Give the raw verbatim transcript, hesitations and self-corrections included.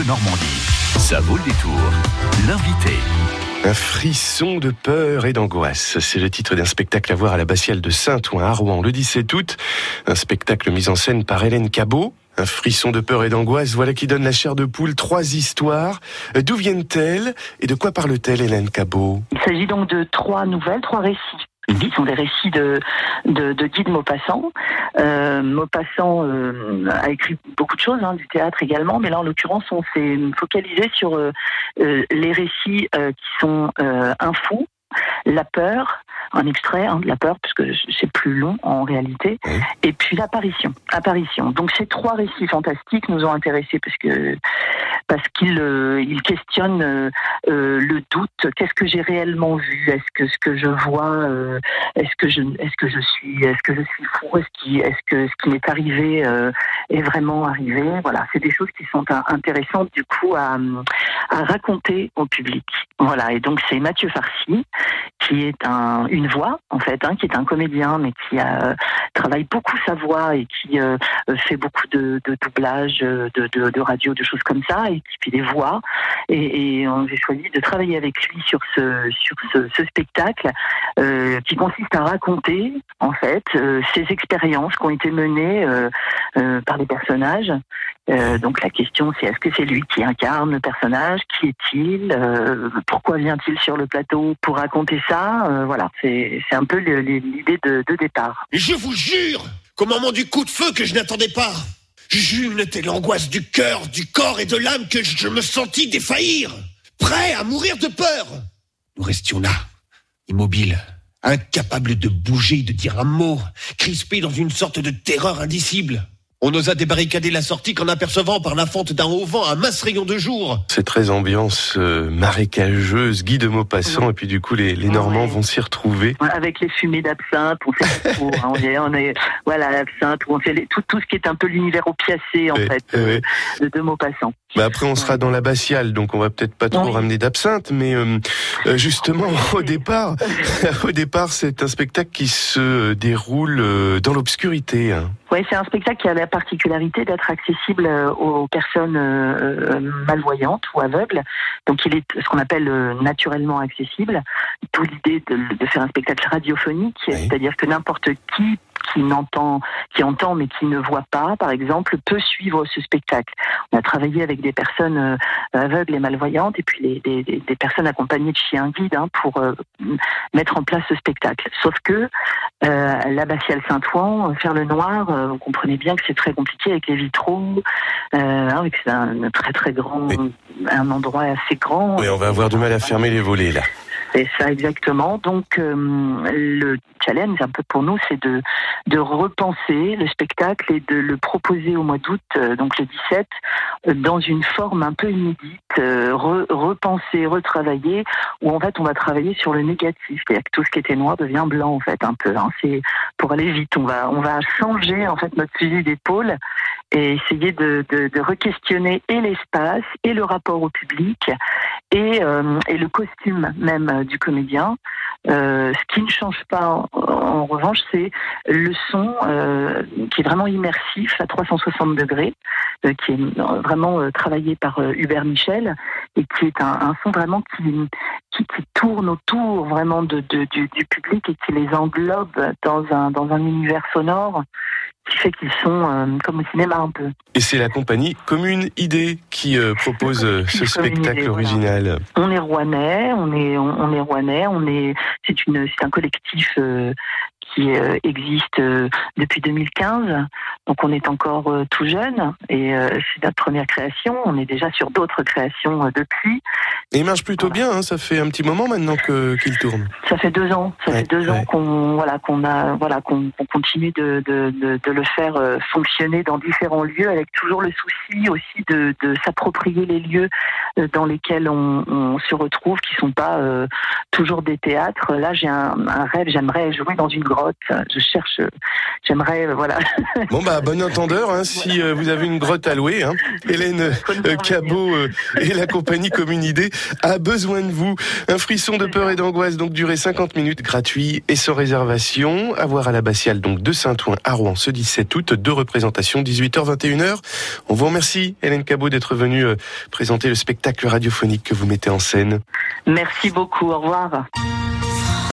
Bleu Normandie. Ça vaut le détour. L'invité. Un frisson de peur et d'angoisse. C'est le titre d'un spectacle à voir à l'Abbatiale de Saint-Ouen à Rouen le dix-sept août. Un spectacle mis en scène par Hélène Cabot. Un frisson de peur et d'angoisse, voilà qui donne la chair de poule. Trois histoires. D'où viennent-elles et de quoi parle-t-elle, Hélène Cabot? Il s'agit donc de trois nouvelles, trois récits. Qui sont des récits de, de, de Guy de Maupassant. Euh, Maupassant euh, a écrit beaucoup de choses, hein, du théâtre également, mais là en l'occurrence on s'est focalisé sur euh, euh, les récits euh, qui sont euh, un fou, la peur, un extrait hein, de la peur, puisque c'est plus long en réalité, oui. Et puis l'apparition. Apparition. Donc ces trois récits fantastiques nous ont intéressés parce que parce qu'ils euh, ils questionnent euh, euh, le doute. Qu'est-ce que j'ai réellement vu? Est-ce que ce que je vois, euh, est-ce que je est-ce que je suis est-ce que je suis fou? Est-ce qui est-ce que ce qui m'est arrivé euh, est vraiment arrivé? Voilà, c'est des choses qui sont intéressantes du coup à à raconter au public. Voilà, et donc c'est Mathieu Farcy qui est un, une voix, en fait, hein, qui est un comédien, mais qui a, euh, travaille beaucoup sa voix et qui euh, fait beaucoup de, de doublage, de, de, de radio, de choses comme ça, et qui fait des voix. Et, et on, j'ai choisi de travailler avec lui sur ce, sur ce, ce spectacle euh, qui consiste à raconter, en fait, euh, ces expériences qui ont été menées euh, euh, par les personnages. Euh, donc la question c'est est-ce que c'est lui qui incarne le personnage? Qui est-il? euh, Pourquoi vient-il sur le plateau pour raconter ça? euh, Voilà, c'est, c'est un peu le, l'idée de, de départ. Et je vous jure qu'au moment du coup de feu que je n'attendais pas, j'eus une telle angoisse du cœur, du corps et de l'âme que je me sentis défaillir, prêt à mourir de peur. Nous restions là, immobiles, incapables de bouger, de dire un mot, crispés dans une sorte de terreur indicible. On osa débarricader la sortie qu'en apercevant par la fente d'un haut vent un mince rayon de jour. C'est très ambiance euh, marécageuse, Guy de Maupassant, mmh. Et puis du coup les, les Normands ouais. vont s'y retrouver. Avec les fumées d'absinthe, on fait tout, hein, on est, on est, voilà, l'absinthe, on fait les, tout, tout ce qui est un peu l'univers opiacé en ouais, fait ouais. de, de Maupassant. Bah après on sera dans l'abbatiale, donc on va peut-être pas trop oui. ramener d'absinthe, mais euh, justement au départ, au départ c'est un spectacle qui se déroule dans l'obscurité. Hein. Oui, c'est un spectacle qui a la particularité d'être accessible aux personnes euh, malvoyantes ou aveugles. Donc il est ce qu'on appelle euh, naturellement accessible. D'où l'idée de, de faire un spectacle radiophonique, oui. C'est-à-dire que n'importe qui qui n'entend, qui entend mais qui ne voit pas, par exemple, peut suivre ce spectacle. On a travaillé avec des personnes euh, aveugles et malvoyantes et puis les, des, des personnes accompagnées de chiens guides hein, pour euh, mettre en place ce spectacle. Sauf que euh, l'Abbatiale Saint-Ouen, faire le noir, euh, vous comprenez bien que c'est très compliqué avec les vitraux, euh, hein, avec c'est un, un très très grand, oui. un endroit assez grand. Oui, on va avoir du mal à fermer les volets là. C'est ça exactement. Donc euh, le challenge un peu pour nous, c'est de de repenser le spectacle et de le proposer au mois d'août, euh, donc le dix-sept, euh, dans une forme un peu inédite, euh, re, repenser, retravailler, où en fait on va travailler sur le négatif, c'est-à-dire que tout ce qui était noir devient blanc en fait un peu. Hein. C'est pour aller vite, on va on va changer en fait notre fusil d'épaule et essayer de de, de re-questionner et l'espace et le rapport au public et euh, et le costume même du comédien. Euh, ce qui ne change pas en, en revanche, c'est le son euh, qui est vraiment immersif à trois cent soixante degrés, euh, qui est vraiment euh, travaillé par euh, Hubert Michel et qui est un, un son vraiment qui, qui, qui tourne autour vraiment de, de, du, du public et qui les englobe dans un, dans un univers sonore qui fait qu'ils sont euh, comme au cinéma un peu. Et c'est la compagnie Commune Idée qui euh, propose euh, ce spectacle idée, original. Voilà. On est rouennais, on est on, on est rouennais, on est c'est une c'est un collectif euh, qui euh, existe euh, depuis deux mille quinze. Donc on est encore euh, tout jeune et euh, c'est notre première création. On est déjà sur d'autres créations euh, depuis. Et il marche plutôt voilà. bien. Hein, ça fait un petit moment maintenant que qu'il tourne. Ça fait deux ans. Ça ouais, fait deux ouais. ans qu'on voilà qu'on a voilà qu'on, qu'on continue de, de de de le faire euh, fonctionner dans différents lieux avec toujours le souci aussi de de s'approprier les lieux dans lesquels on, on se retrouve, qui sont pas euh, toujours des théâtres. Là, j'ai un, un rêve, j'aimerais jouer dans une grotte. Je cherche, j'aimerais, euh, voilà. Bon bah bon entendeur, hein, si euh, vous avez une grotte à louer, hein. Hélène euh, Cabot euh, et la compagnie Commune Idée a besoin de vous. Un frisson de peur et d'angoisse, donc durée cinquante minutes, gratuit et sans réservation. À voir à l'abbatiale donc de Saint-Ouen à Rouen ce dix-sept août, deux représentations, dix-huit heures vingt et une heures. On vous remercie Hélène Cabot d'être venue euh, présenter le spectacle radiophonique que vous mettez en scène. Merci beaucoup, au revoir.